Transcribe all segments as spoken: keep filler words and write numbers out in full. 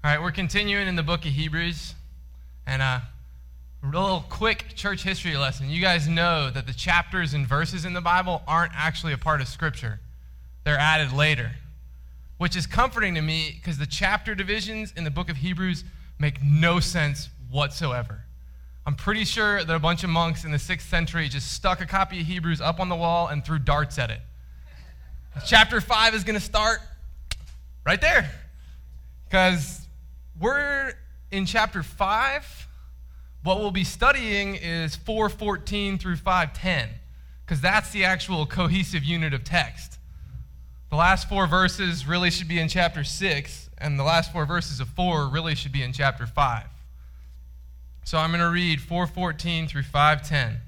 All right, we're continuing in the book of Hebrews, and uh, a little quick church history lesson. You guys know that the chapters and verses in the Bible aren't actually a part of Scripture. They're added later, which is comforting to me because the chapter divisions in the book of Hebrews make no sense whatsoever. I'm pretty sure that a bunch of monks in the sixth century just stuck a copy of Hebrews up on the wall and threw darts at it. Chapter five is going to start right there because we're in chapter five. What we'll be studying is four fourteen through five ten, because that's the actual cohesive unit of text. The last four verses really should be in chapter six, and the last four verses of four really should be in chapter five. So I'm going to read four fourteen through five ten.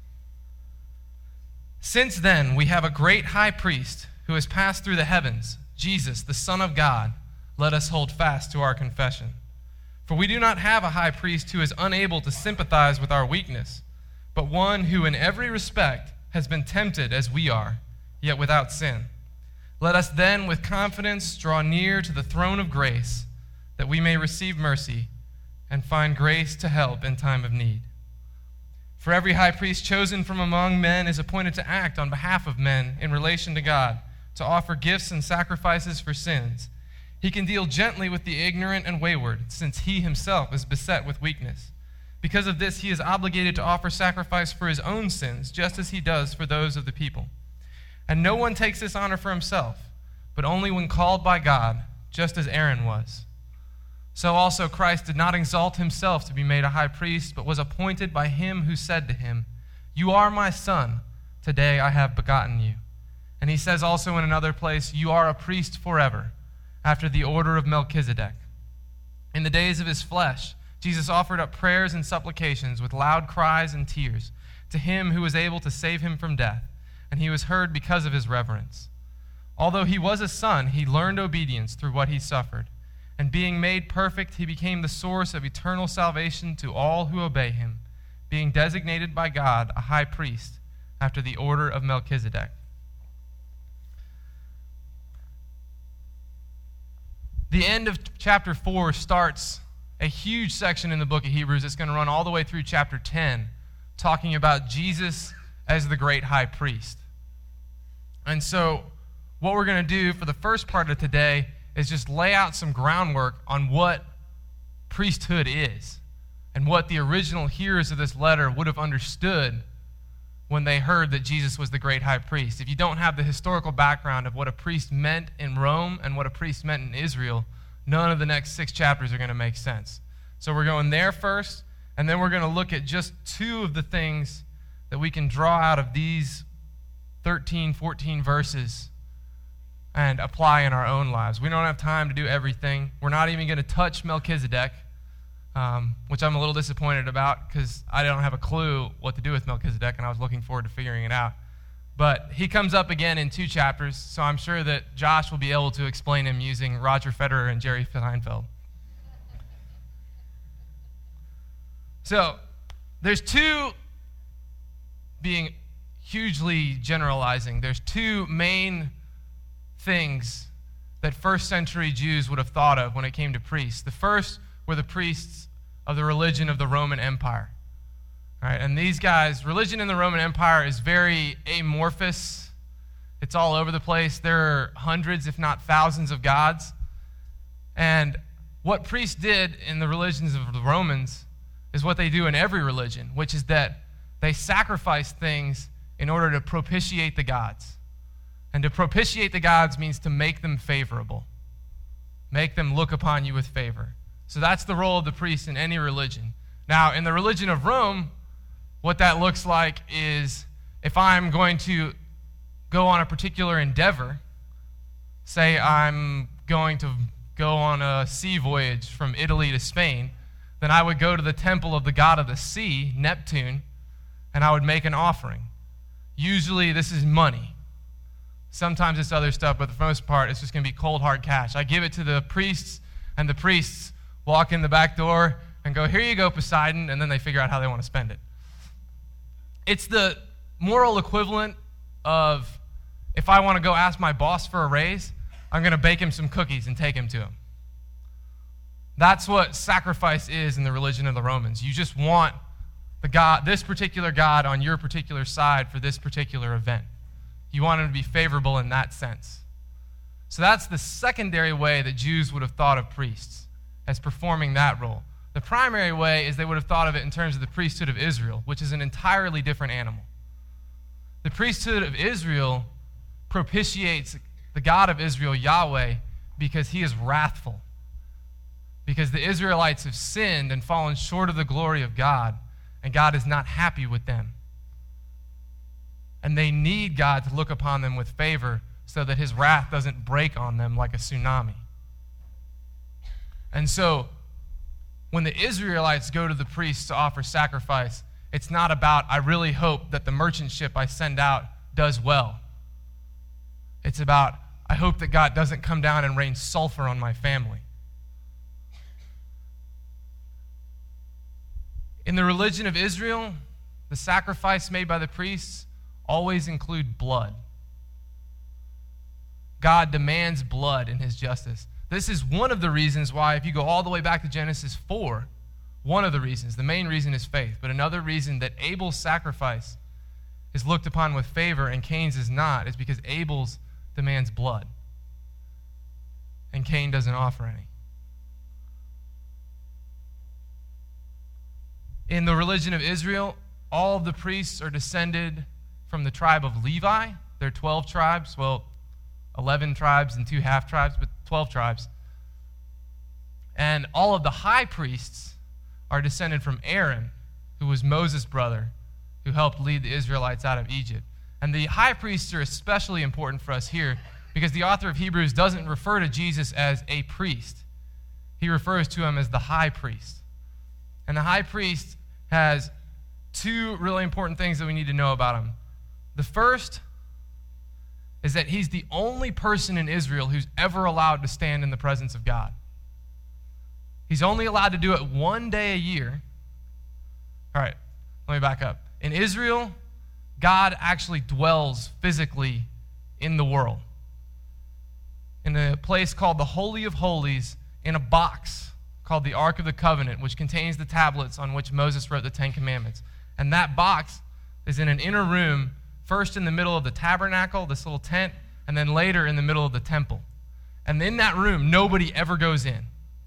Since then, we have a great high priest who has passed through the heavens, Jesus, the Son of God. Let us hold fast to our confession. For we do not have a high priest who is unable to sympathize with our weakness, but one who in every respect has been tempted as we are, yet without sin. Let us then with confidence draw near to the throne of grace, that we may receive mercy and find grace to help in time of need. For every high priest chosen from among men is appointed to act on behalf of men in relation to God, to offer gifts and sacrifices for sins. He can deal gently with the ignorant and wayward, since he himself is beset with weakness. Because of this, he is obligated to offer sacrifice for his own sins, just as he does for those of the people. And no one takes this honor for himself, but only when called by God, just as Aaron was. So also Christ did not exalt himself to be made a high priest, but was appointed by him who said to him, "You are my son, today I have begotten you." And he says also in another place, "You are a priest forever, after the order of Melchizedek." In the days of his flesh, Jesus offered up prayers and supplications with loud cries and tears to him who was able to save him from death, and he was heard because of his reverence. Although he was a son, he learned obedience through what he suffered, and being made perfect, he became the source of eternal salvation to all who obey him, being designated by God a high priest after the order of Melchizedek. The end of chapter four starts a huge section in the book of Hebrews. It's going to run all the way through chapter ten, talking about Jesus as the great high priest. And so what we're going to do for the first part of today is just lay out some groundwork on what priesthood is and what the original hearers of this letter would have understood when they heard that Jesus was the great high priest. If you don't have the historical background of what a priest meant in Rome and what a priest meant in Israel, none of the next six chapters are going to make sense. So we're going there first, and then we're going to look at just two of the things that we can draw out of these thirteen, fourteen verses and apply in our own lives. We don't have time to do everything. We're not even going to touch Melchizedek, um, which I'm a little disappointed about because I don't have a clue what to do with Melchizedek, and I was looking forward to figuring it out. But he comes up again in two chapters, so I'm sure that Josh will be able to explain him using Roger Federer and Jerry Seinfeld. So there's two, being hugely generalizing, there's two main things that first century Jews would have thought of when it came to priests. The first were the priests of the religion of the Roman Empire. All right, and these guys, religion in the Roman Empire is very amorphous. It's all over the place. There are hundreds, if not thousands, of gods. And what priests did in the religions of the Romans is what they do in every religion, which is that they sacrifice things in order to propitiate the gods. And to propitiate the gods means to make them favorable, make them look upon you with favor. So that's the role of the priest in any religion. Now, in the religion of Rome, what that looks like is if I'm going to go on a particular endeavor, say I'm going to go on a sea voyage from Italy to Spain, then I would go to the temple of the god of the sea, Neptune, and I would make an offering. Usually this is money. Sometimes it's other stuff, but for the most part, it's just going to be cold, hard cash. I give it to the priests, and the priests walk in the back door and go, "Here you go, Poseidon," and then they figure out how they want to spend it. It's the moral equivalent of if I want to go ask my boss for a raise, I'm going to bake him some cookies and take him to him. That's what sacrifice is in the religion of the Romans. You just want the God, this particular God on your particular side for this particular event. You want him to be favorable in that sense. So that's the secondary way that Jews would have thought of priests, as performing that role. The primary way is they would have thought of it in terms of the priesthood of Israel, which is an entirely different animal. The priesthood of Israel propitiates the God of Israel, Yahweh, because he is wrathful. Because the Israelites have sinned and fallen short of the glory of God, and God is not happy with them. And they need God to look upon them with favor so that his wrath doesn't break on them like a tsunami. And so, when the Israelites go to the priests to offer sacrifice, it's not about, I really hope that the merchant ship I send out does well. It's about, I hope that God doesn't come down and rain sulfur on my family. In the religion of Israel, the sacrifice made by the priests always include blood. God demands blood in his justice. This is one of the reasons why, if you go all the way back to Genesis four, one of the reasons, the main reason is faith, but another reason that Abel's sacrifice is looked upon with favor and Cain's is not is because Abel's demands blood, and Cain doesn't offer any. In the religion of Israel, all of the priests are descended from the tribe of Levi. There are twelve tribes, well, eleven tribes and two half-tribes, but twelve tribes. And all of the high priests are descended from Aaron, who was Moses' brother, who helped lead the Israelites out of Egypt. And the high priests are especially important for us here because the author of Hebrews doesn't refer to Jesus as a priest. He refers to him as the high priest. And the high priest has two really important things that we need to know about him. The first is that he's the only person in Israel who's ever allowed to stand in the presence of God. He's only allowed to do it one day a year. All right, let me back up. In Israel, God actually dwells physically in the world, in a place called the Holy of Holies, in a box called the Ark of the Covenant, which contains the tablets on which Moses wrote the Ten Commandments. And that box is in an inner room, first in the middle of the tabernacle, this little tent, and then later in the middle of the temple. And in that room, nobody ever goes in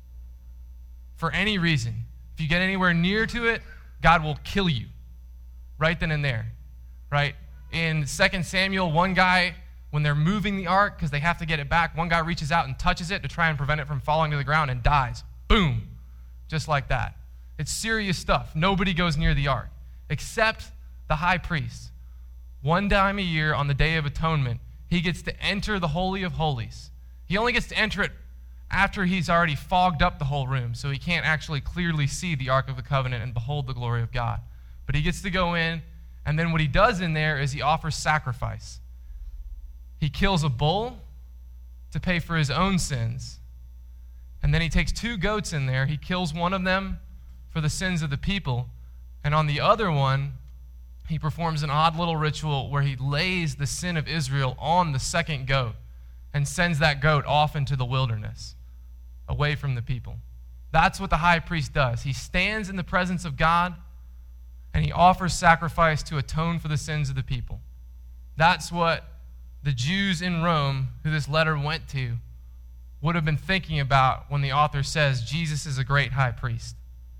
for any reason. If you get anywhere near to it, God will kill you right then and there, right? In Second Samuel, one guy, when they're moving the ark, because they have to get it back, one guy reaches out and touches it to try and prevent it from falling to the ground and dies. Boom. Just like that. It's serious stuff. Nobody goes near the ark except the high priest. One time a year on the Day of Atonement, he gets to enter the Holy of Holies. He only gets to enter it after he's already fogged up the whole room, so he can't actually clearly see the Ark of the Covenant and behold the glory of God. But he gets to go in, and then what he does in there is he offers sacrifice. He kills a bull to pay for his own sins, and then he takes two goats in there. He kills one of them for the sins of the people, and on the other one, he performs an odd little ritual where he lays the sin of Israel on the second goat and sends that goat off into the wilderness, away from the people. That's what the high priest does. He stands in the presence of God, and he offers sacrifice to atone for the sins of the people. That's what the Jews in Rome, who this letter went to, would have been thinking about when the author says Jesus is a great high priest.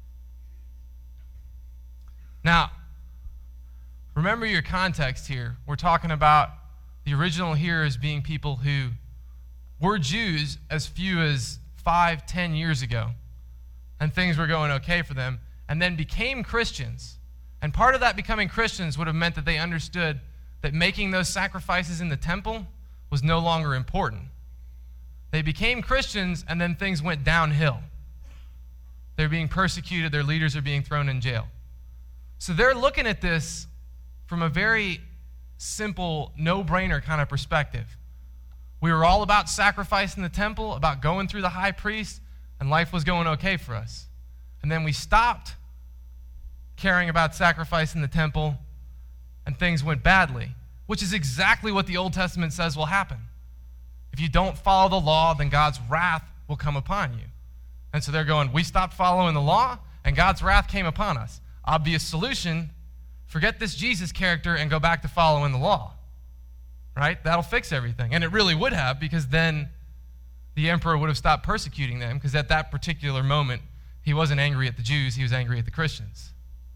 Now, remember your context here. We're talking about the original hearers being people who were Jews as few as five, ten years ago, and things were going okay for them, and then became Christians. And part of that becoming Christians would have meant that they understood that making those sacrifices in the temple was no longer important. They became Christians, and then things went downhill. They're being persecuted. Their leaders are being thrown in jail. So they're looking at this from a very simple, no-brainer kind of perspective. We were all about sacrifice in the temple, about going through the high priest, and life was going okay for us. And then we stopped caring about sacrifice in the temple, and things went badly, which is exactly what the Old Testament says will happen. If you don't follow the law, then God's wrath will come upon you. And so they're going, we stopped following the law, and God's wrath came upon us. Obvious solution, forget this Jesus character and go back to following the law. Right? That'll fix everything. And it really would have, because then the emperor would have stopped persecuting them, because at that particular moment, he wasn't angry at the Jews, he was angry at the Christians.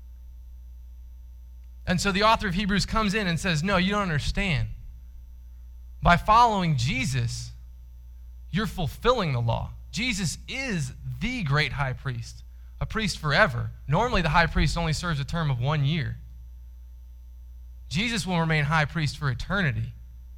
And so the author of Hebrews comes in and says, no, you don't understand. By following Jesus, you're fulfilling the law. Jesus is the great high priest, a priest forever. Normally, the high priest only serves a term of one year. Jesus will remain high priest for eternity.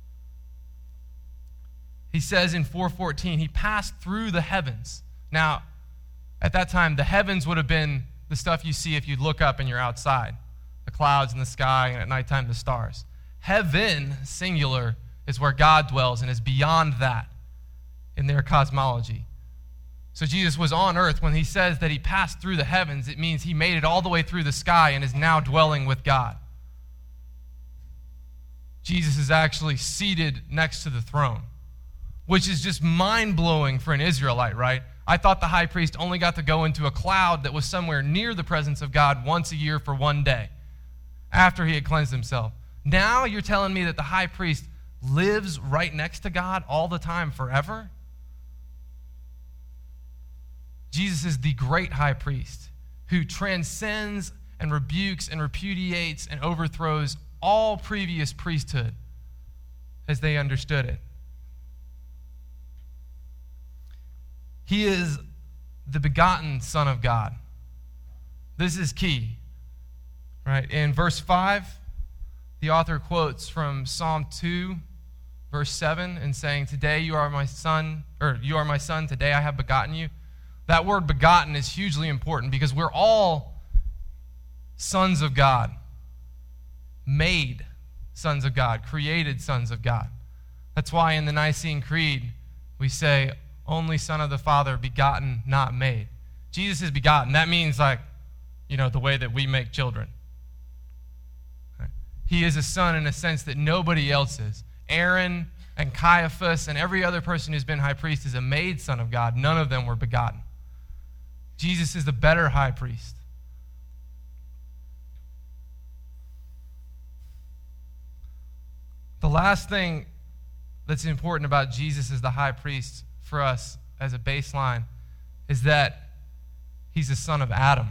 He says in four fourteen, he passed through the heavens. Now, at that time, the heavens would have been the stuff you see if you look up and you're outside. The clouds in the sky, and at nighttime, the stars. Heaven, singular, is where God dwells and is beyond that in their cosmology. So Jesus was on earth. When he says that he passed through the heavens, it means he made it all the way through the sky and is now dwelling with God. Jesus is actually seated next to the throne, which is just mind-blowing for an Israelite, right? I thought the high priest only got to go into a cloud that was somewhere near the presence of God once a year for one day after he had cleansed himself. Now you're telling me that the high priest lives right next to God all the time forever? Jesus is the great high priest who transcends and rebukes and repudiates and overthrows all previous priesthood as they understood it. He is the begotten Son of God. This is key, right? In verse five, the author quotes from Psalm two, verse seven, and saying, "Today you are my son, or you are my son, today I have begotten you." That word begotten is hugely important because we're all sons of God, made sons of God, created sons of God. That's why in the Nicene Creed we say, only Son of the Father, begotten, not made. Jesus is begotten. That means like, you know, the way that we make children. Right? He is a son in a sense that nobody else is. Aaron and Caiaphas and every other person who's been high priest is a made son of God. None of them were begotten. Jesus is the better high priest. The last thing that's important about Jesus as the high priest for us as a baseline is that he's a son of Adam.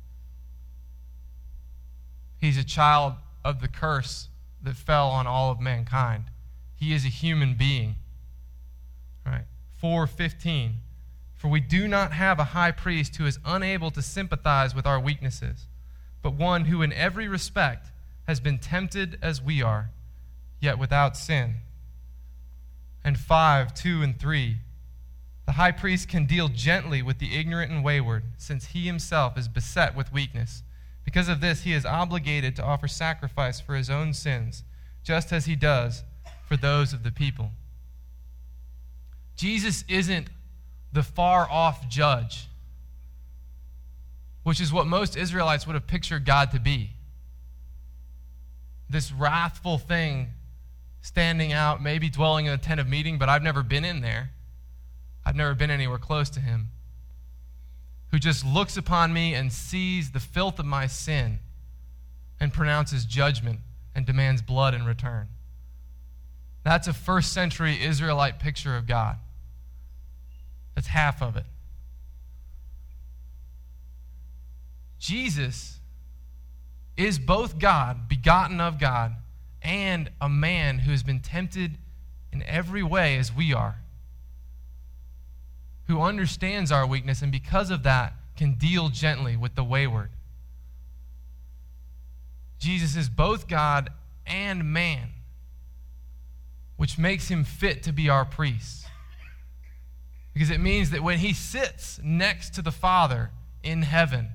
He's a child of the curse that fell on all of mankind. He is a human being. All right. four fifteen. For we do not have a high priest who is unable to sympathize with our weaknesses, but one who in every respect has been tempted as we are, yet without sin. And five, two, and three. The high priest can deal gently with the ignorant and wayward, since he himself is beset with weakness. Because of this, he is obligated to offer sacrifice for his own sins, just as he does for those of the people. Jesus isn't the far-off judge, which is what most Israelites would have pictured God to be. This wrathful thing standing out, maybe dwelling in a tent of meeting, but I've never been in there. I've never been anywhere close to him. Who just looks upon me and sees the filth of my sin and pronounces judgment and demands blood in return. That's a first century Israelite picture of God. That's half of it. Jesus is both God, begotten of God, and a man who has been tempted in every way as we are, who understands our weakness and because of that can deal gently with the wayward. Jesus is both God and man, which makes him fit to be our priest. Because it means that when he sits next to the Father in heaven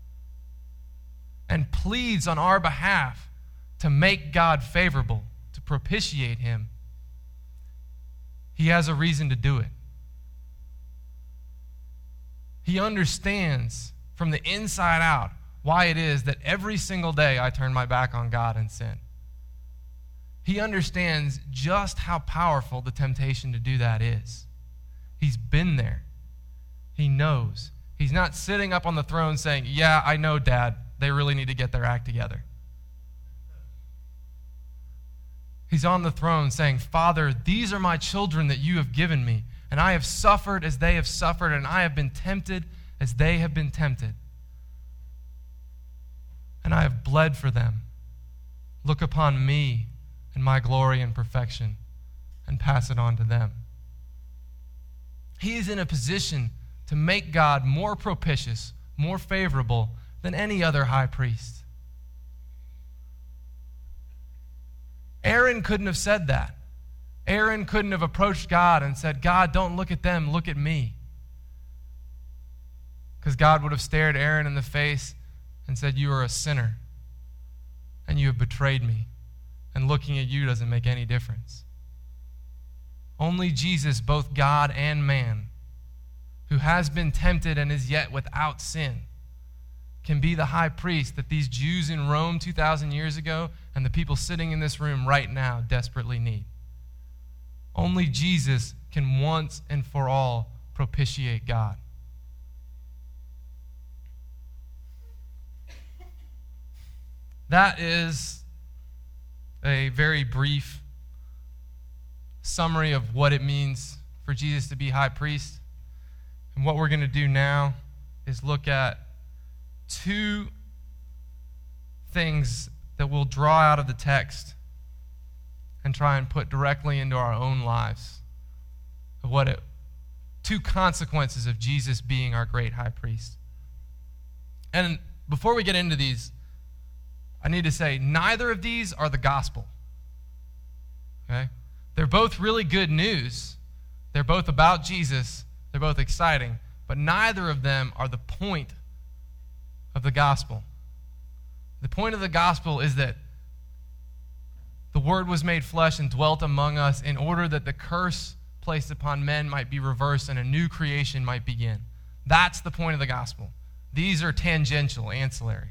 and pleads on our behalf to make God favorable, to propitiate him, he has a reason to do it. He understands from the inside out why it is that every single day I turn my back on God and sin. He understands just how powerful the temptation to do that is. He's been there. He knows. He's not sitting up on the throne saying, yeah, I know, Dad, they really need to get their act together. He's on the throne saying, Father, these are my children that you have given me, and I have suffered as they have suffered, and I have been tempted as they have been tempted. And I have bled for them. Look upon me and my glory and perfection, and pass it on to them. He is in a position to make God more propitious, more favorable than any other high priest. Aaron couldn't have said that. Aaron couldn't have approached God and said, God, don't look at them, look at me. Because God would have stared Aaron in the face and said, you are a sinner, and you have betrayed me, and looking at you doesn't make any difference. Only Jesus, both God and man, who has been tempted and is yet without sin, can be the high priest that these Jews in Rome two thousand years ago and the people sitting in this room right now desperately need. Only Jesus can once and for all propitiate God. That is a very brief summary of what it means for Jesus to be high priest. And what we're going to do now is look at two things that we'll draw out of the text and try and put directly into our own lives of what it, two consequences of Jesus being our great high priest. And before we get into these, I need to say neither of these are the gospel. Okay? They're both really good news. They're both about Jesus. They're both exciting, but neither of them are the point of the gospel. The point of the gospel is that the Word was made flesh and dwelt among us in order that the curse placed upon men might be reversed and a new creation might begin. That's the point of the gospel. These are tangential, ancillary.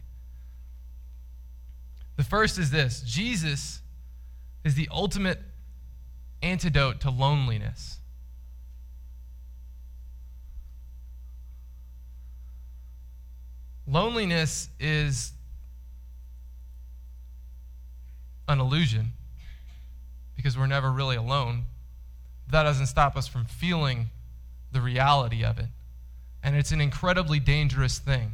The first is this: Jesus is the ultimate antidote to loneliness. Loneliness is an illusion because we're never really alone. That doesn't stop us from feeling the reality of it. And it's an incredibly dangerous thing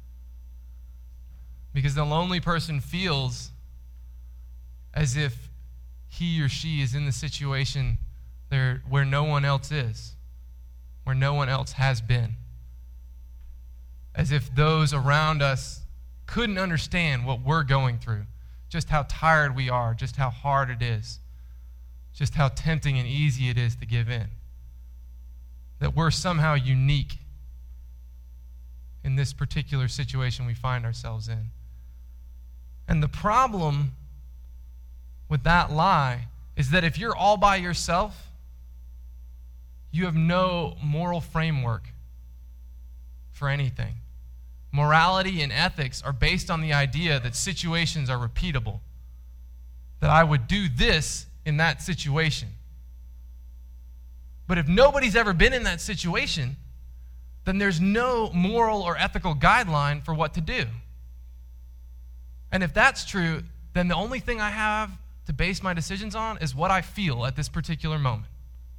because the lonely person feels as if he or she is in the situation there where no one else is, where no one else has been. As if those around us couldn't understand what we're going through, just how tired we are, just how hard it is, just how tempting and easy it is to give in. That we're somehow unique in this particular situation we find ourselves in. And the problem with that lie is that if you're all by yourself, you have no moral framework for anything. Morality and ethics are based on the idea that situations are repeatable, that I would do this in that situation. But if nobody's ever been in that situation, then there's no moral or ethical guideline for what to do. And if that's true, then the only thing I have to base my decisions on is what I feel at this particular moment.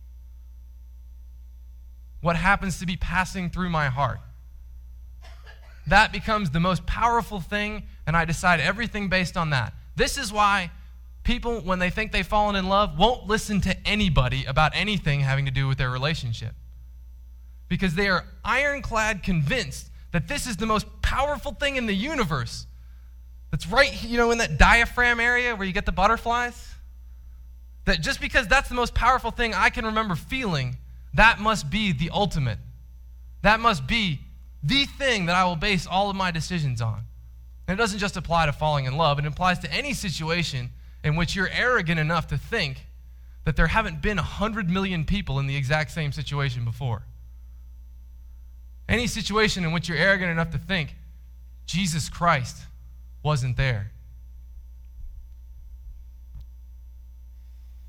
What happens to be passing through my heart. That becomes the most powerful thing, and I decide everything based on that. This is why people, when they think they've fallen in love, won't listen to anybody about anything having to do with their relationship. Because they are ironclad convinced that this is the most powerful thing in the universe. That's right, you know, in that diaphragm area where you get the butterflies. That just because that's the most powerful thing I can remember feeling, that must be the ultimate. That must be the thing that I will base all of my decisions on. And it doesn't just apply to falling in love. It applies to any situation in which you're arrogant enough to think that there haven't been a hundred million people in the exact same situation before. Any situation in which you're arrogant enough to think Jesus Christ wasn't there.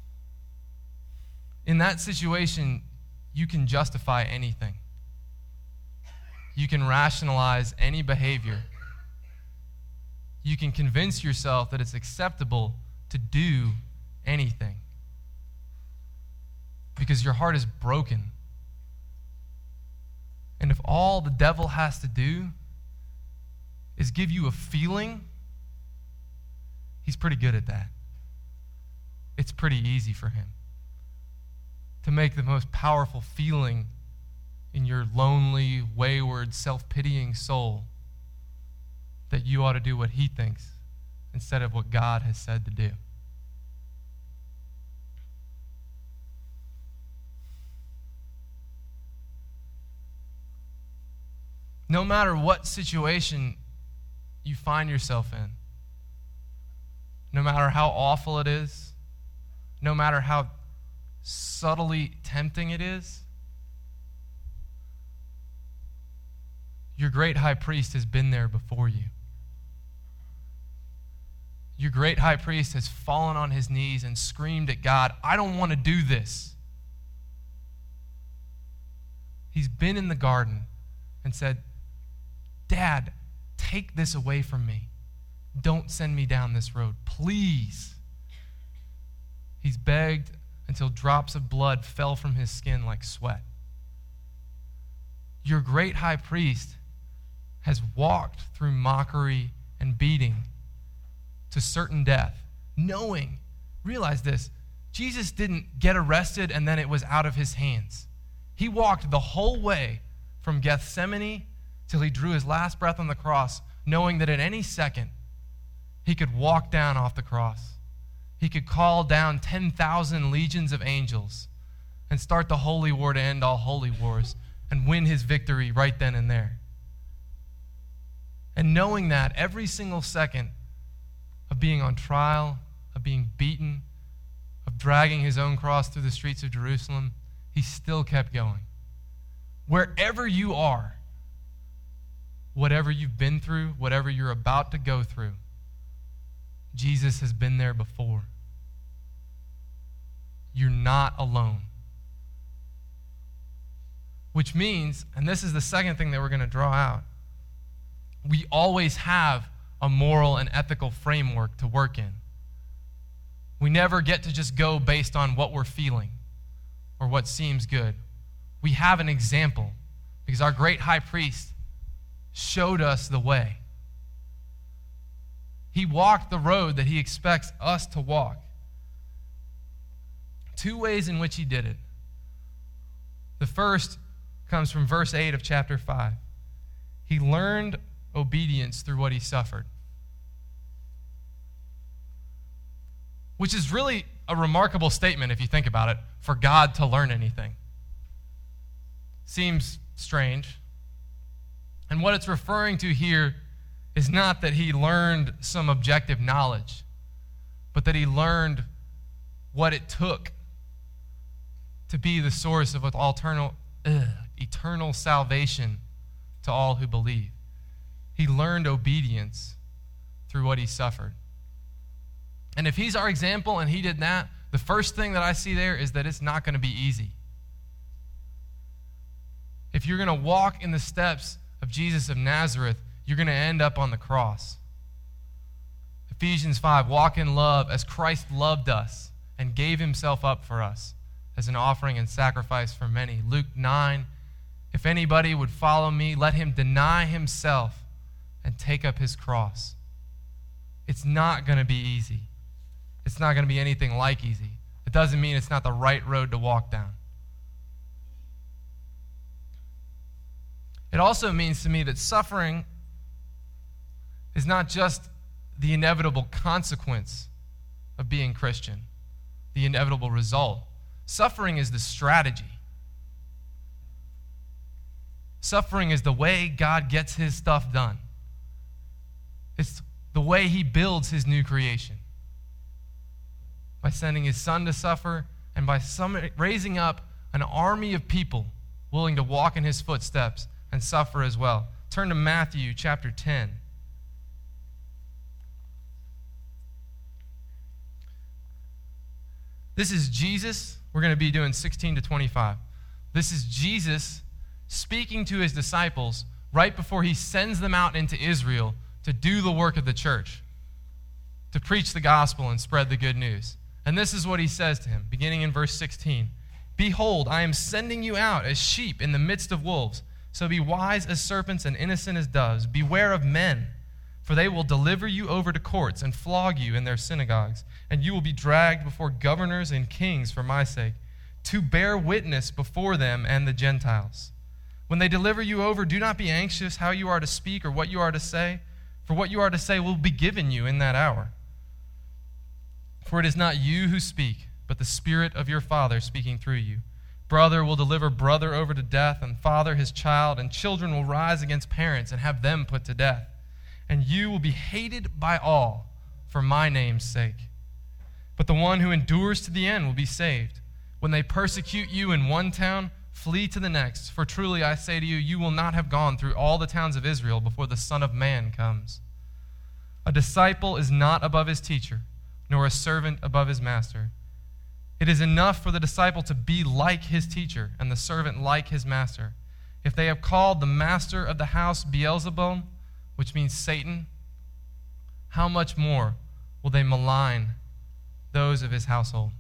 In that situation, you can justify anything. You can rationalize any behavior. You can convince yourself that it's acceptable to do anything because your heart is broken. And if all the devil has to do is give you a feeling, he's pretty good at that. It's pretty easy for him to make the most powerful feeling in your lonely, wayward, self-pitying soul that you ought to do what he thinks instead of what God has said to do. No matter what situation you find yourself in, no matter how awful it is, no matter how subtly tempting it is, your great high priest has been there before you. Your great high priest has fallen on his knees and screamed at God, I don't want to do this. He's been in the garden and said, Dad, take this away from me. Don't send me down this road, please. He's begged until drops of blood fell from his skin like sweat. Your great high priest has walked through mockery and beating to certain death, knowing, realize this, Jesus didn't get arrested and then it was out of his hands. He walked the whole way from Gethsemane till he drew his last breath on the cross, knowing that at any second he could walk down off the cross. He could call down ten thousand legions of angels and start the holy war to end all holy wars and win his victory right then and there. And knowing that every single second of being on trial, of being beaten, of dragging his own cross through the streets of Jerusalem, he still kept going. Wherever you are, whatever you've been through, whatever you're about to go through, Jesus has been there before. You're not alone. Which means, and this is the second thing that we're going to draw out, we always have a moral and ethical framework to work in. We never get to just go based on what we're feeling or what seems good. We have an example because our great high priest showed us the way. He walked the road that he expects us to walk. Two ways in which he did it. The first comes from verse eight of chapter five. He learned obedience through what he suffered. Which is really a remarkable statement if you think about it, for God to learn anything. Seems strange. And what it's referring to here is not that he learned some objective knowledge, but that he learned what it took to be the source of eternal, ugh, eternal salvation to all who believe. He learned obedience through what he suffered. And if he's our example and he did that, the first thing that I see there is that it's not going to be easy. If you're going to walk in the steps of Jesus of Nazareth, you're going to end up on the cross. Ephesians five, walk in love as Christ loved us and gave himself up for us as an offering and sacrifice for many. Luke nine, if anybody would follow me, let him deny himself and take up his cross. It's not going to be easy. It's not going to be anything like easy. It doesn't mean it's not the right road to walk down. It also means to me that suffering is not just the inevitable consequence of being Christian, the inevitable result. Suffering is the strategy. Suffering is the way God gets his stuff done. It's the way he builds his new creation. By sending his son to suffer and by some, raising up an army of people willing to walk in his footsteps and suffer as well. Turn to Matthew chapter ten. This is Jesus. We're going to be doing sixteen to twenty-five. This is Jesus speaking to his disciples right before he sends them out into Israel to do the work of the church, to preach the gospel and spread the good news. And this is what he says to him, beginning in verse sixteen. Behold, I am sending you out as sheep in the midst of wolves. So be wise as serpents and innocent as doves. Beware of men, for they will deliver you over to courts and flog you in their synagogues, and you will be dragged before governors and kings for my sake, to bear witness before them and the Gentiles. When they deliver you over, do not be anxious how you are to speak or what you are to say, for what you are to say will be given you in that hour. For it is not you who speak, but the Spirit of your Father speaking through you. Brother will deliver brother over to death, and father his child, and children will rise against parents and have them put to death. And you will be hated by all for my name's sake. But the one who endures to the end will be saved. When they persecute you in one town, flee to the next. For truly I say to you, you will not have gone through all the towns of Israel before the Son of Man comes. A disciple is not above his teacher, nor a servant above his master. It is enough for the disciple to be like his teacher, and the servant like his master. If they have called the master of the house Beelzebul, which means Satan, how much more will they malign those of his household?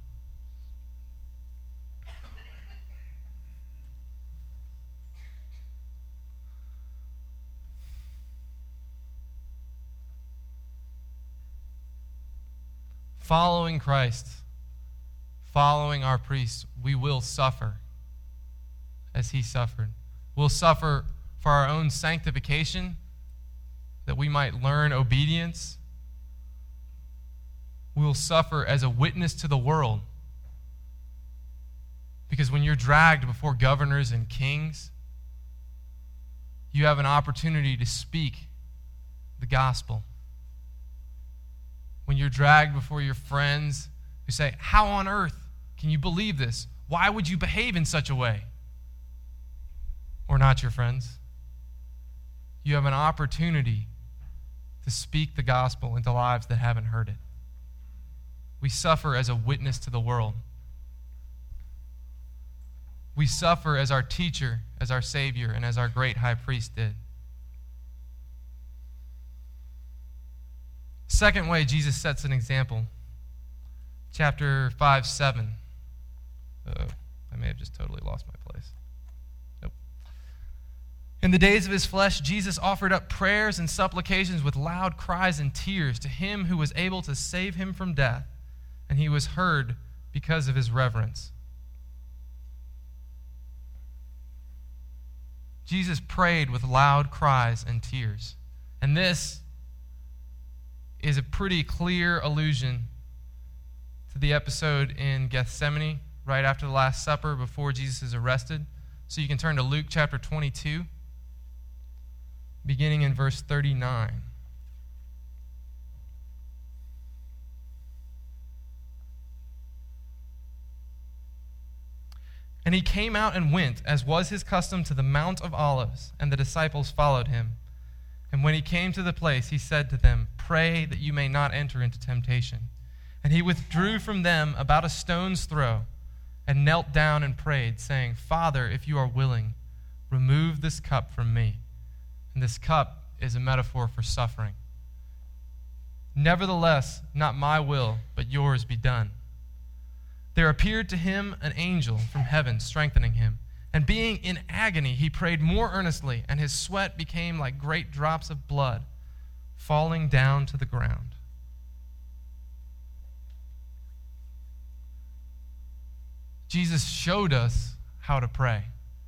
Following Christ, following our priest, we will suffer as he suffered. We'll suffer for our own sanctification, that we might learn obedience. We will suffer as a witness to the world. Because when you're dragged before governors and kings, you have an opportunity to speak the gospel. When you're dragged before your friends who say, how on earth can you believe this? Why would you behave in such a way? Or not your friends. You have an opportunity to speak the gospel into lives that haven't heard it. We suffer as a witness to the world. We suffer as our teacher, as our Savior, and as our great high priest did. Second way Jesus sets an example. Chapter five, seven. Uh-oh, I may have just totally lost my place. Nope. In the days of his flesh, Jesus offered up prayers and supplications with loud cries and tears to him who was able to save him from death, and he was heard because of his reverence. Jesus prayed with loud cries and tears. And this is a pretty clear allusion to the episode in Gethsemane right after the Last Supper before Jesus is arrested. So you can turn to Luke chapter twenty-two, beginning in verse thirty-nine. And he came out and went, as was his custom, to the Mount of Olives, and the disciples followed him. And when he came to the place, he said to them, pray that you may not enter into temptation. And he withdrew from them about a stone's throw, and knelt down and prayed, saying, Father, if you are willing, remove this cup from me. And this cup is a metaphor for suffering. Nevertheless, not my will, but yours be done. There appeared to him an angel from heaven, strengthening him. And being in agony, he prayed more earnestly, and his sweat became like great drops of blood falling down to the ground. Jesus showed us how to pray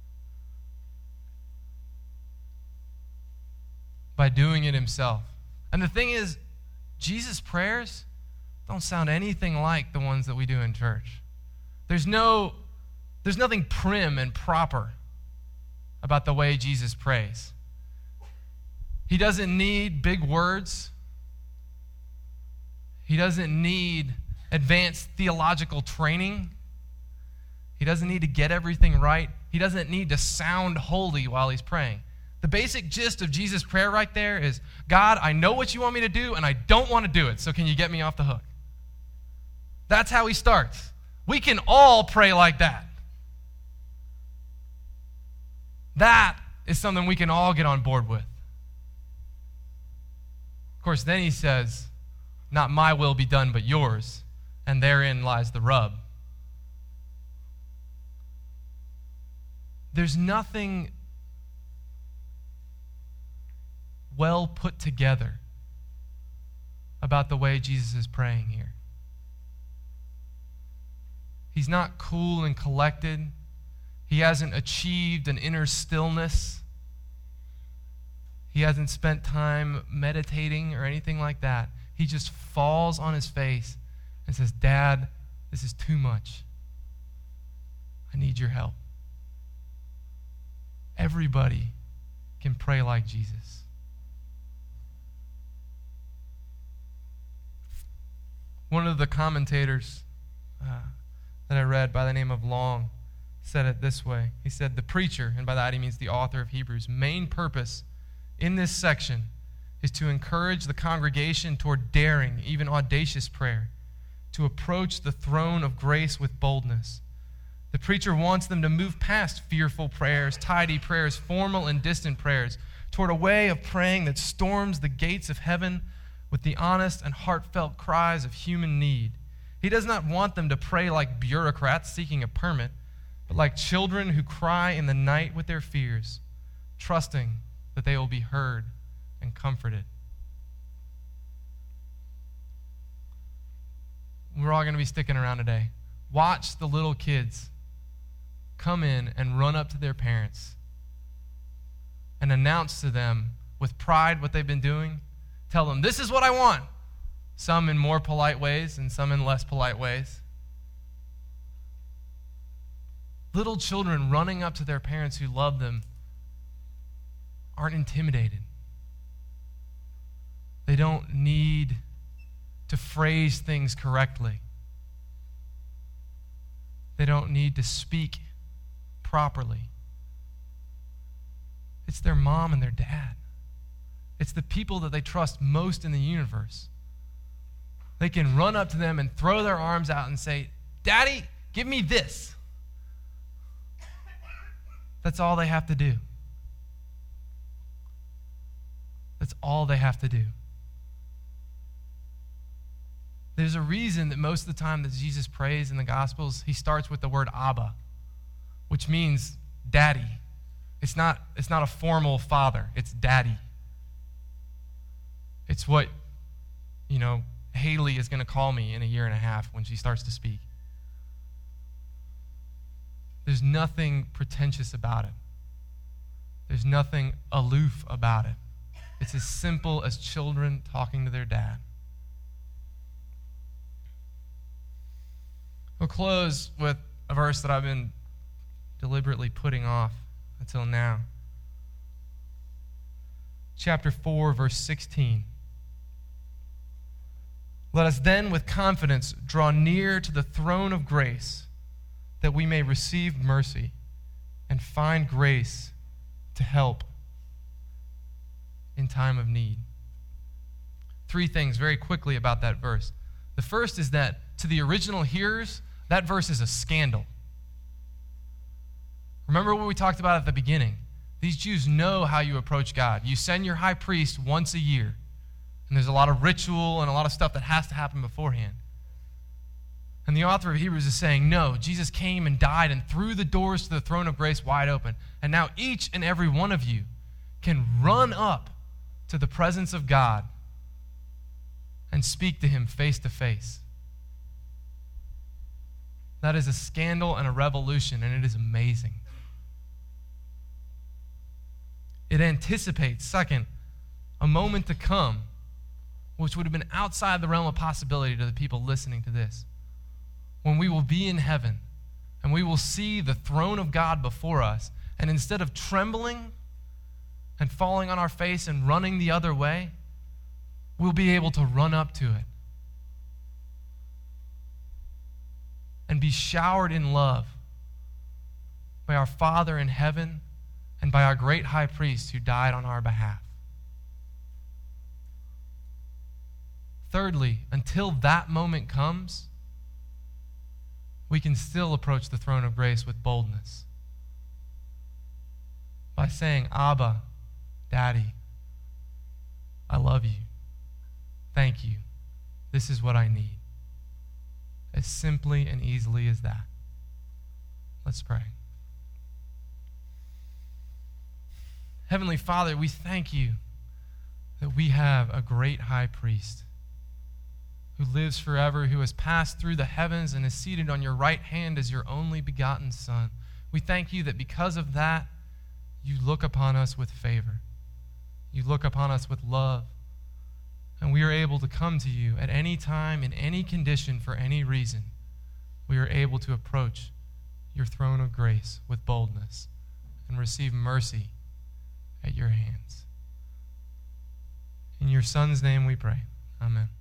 by doing it himself. And the thing is, Jesus' prayers don't sound anything like the ones that we do in church. There's no There's nothing prim and proper about the way Jesus prays. He doesn't need big words. He doesn't need advanced theological training. He doesn't need to get everything right. He doesn't need to sound holy while he's praying. The basic gist of Jesus' prayer right there is, God, I know what you want me to do, and I don't want to do it, so can you get me off the hook? That's how he starts. We can all pray like that. That is something we can all get on board with. Of course, then he says, not my will be done, but yours. And therein lies the rub. There's nothing well put together about the way Jesus is praying here. He's not cool and collected. He hasn't achieved an inner stillness. He hasn't spent time meditating or anything like that. He just falls on his face and says, Dad, this is too much. I need your help. Everybody can pray like Jesus. One of the commentators uh, that I read by the name of Long said it this way. He said, the preacher, and by that he means the author of Hebrews, main purpose in this section is to encourage the congregation toward daring, even audacious prayer, to approach the throne of grace with boldness. The preacher wants them to move past fearful prayers, tidy prayers, formal and distant prayers, toward a way of praying that storms the gates of heaven with the honest and heartfelt cries of human need. He does not want them to pray like bureaucrats seeking a permit, but like children who cry in the night with their fears, trusting that they will be heard and comforted. We're all going to be sticking around today. Watch the little kids come in and run up to their parents and announce to them with pride what they've been doing. Tell them, this is what I want. Some in more polite ways and some in less polite ways. Little children running up to their parents who love them aren't intimidated. They don't need to phrase things correctly. They don't need to speak properly. It's their mom and their dad. It's the people that they trust most in the universe. They can run up to them and throw their arms out and say, Daddy, give me this. That's all they have to do. That's all they have to do. There's a reason that most of the time that Jesus prays in the Gospels, he starts with the word Abba, which means daddy. It's not, it's not a formal father. It's daddy. It's what, you know, Haley is going to call me in a year and a half when she starts to speak. There's nothing pretentious about it. There's nothing aloof about it. It's as simple as children talking to their dad. We'll close with a verse that I've been deliberately putting off until now. Chapter four, verse sixteen. Let us then with confidence draw near to the throne of grace, that we may receive mercy and find grace to help in time of need. Three things very quickly about that verse. The first is that to the original hearers, that verse is a scandal. Remember what we talked about at the beginning. These Jews know how you approach God. You send your high priest once a year, and there's a lot of ritual and a lot of stuff that has to happen beforehand. And the author of Hebrews is saying, no, Jesus came and died and threw the doors to the throne of grace wide open. And now each and every one of you can run up to the presence of God and speak to him face to face. That is a scandal and a revolution, and it is amazing. It anticipates, second, a moment to come, which would have been outside the realm of possibility to the people listening to this, when we will be in heaven and we will see the throne of God before us, and instead of trembling and falling on our face and running the other way, we'll be able to run up to it and be showered in love by our Father in heaven and by our great high priest who died on our behalf. Thirdly, until that moment comes, we can still approach the throne of grace with boldness by saying, Abba, Daddy, I love you. Thank you. This is what I need. As simply and easily as that. Let's pray. Heavenly Father, we thank you that we have a great high priest who lives forever, who has passed through the heavens and is seated on your right hand as your only begotten Son. We thank you that because of that, you look upon us with favor. You look upon us with love. And we are able to come to you at any time, in any condition, for any reason. We are able to approach your throne of grace with boldness and receive mercy at your hands. In your Son's name we pray. Amen.